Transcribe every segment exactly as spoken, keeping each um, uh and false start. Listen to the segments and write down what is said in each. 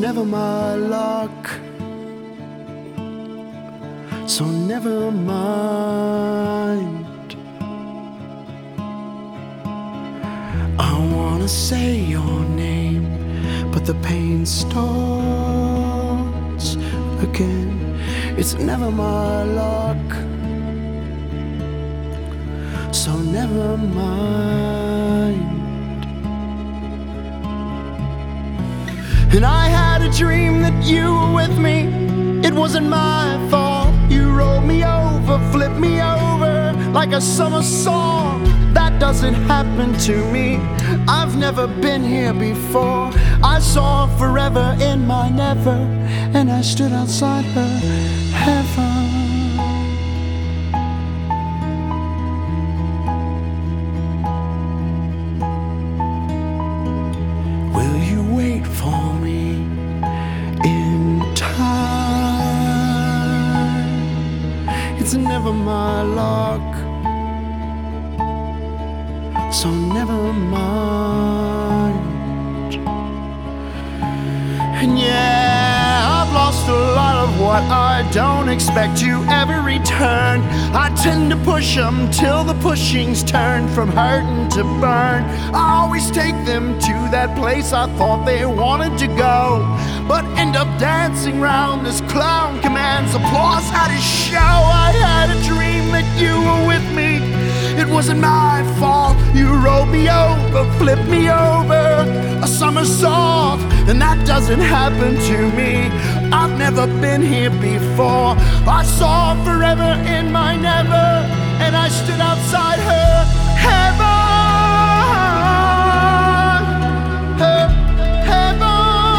never my luck. So never mind. I wanna say your name, but the pain starts again. It's never my luck. So never mind. And I had a dream that you were with me. It wasn't my fault. You rolled me over, flipped me over like a somersault. That doesn't happen to me. I've never been here before. I saw forever in my never, and I stood outside her heaven. Will you wait for me in time? It's never my luck. So never mind. And yeah, I've lost a lot of what I don't expect to ever return. I tend to push them till the pushing's turned from hurting to burn. I always take them to that place I thought they wanted to go, but end up dancing round this clown commands applause at his show. I had a dream that you were with me. It wasn't my fault. You rolled me over, flipped me over, a somersault, and that doesn't happen to me. I've never been here before. I saw forever in my never, and I stood outside her heaven. Her heaven.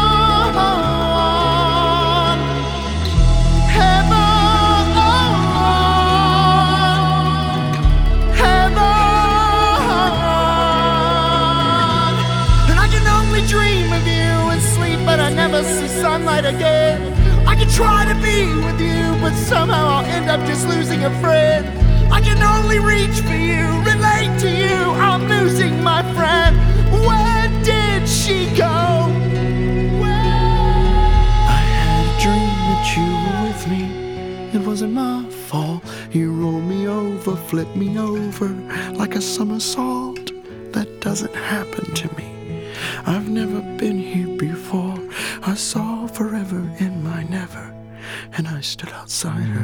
Dream of you and sleep, but I never see sunlight again. I can try to be with you, but somehow I'll end up just losing a friend. I can only reach for you, relate to you. I'm losing my friend. Where did she go? Where? I had a dream that you were with me. It wasn't my fault. You rolled me over, flipped me over like a somersault. That doesn't happen to me. I've never been here before. I saw forever in my never, and I stood outside her.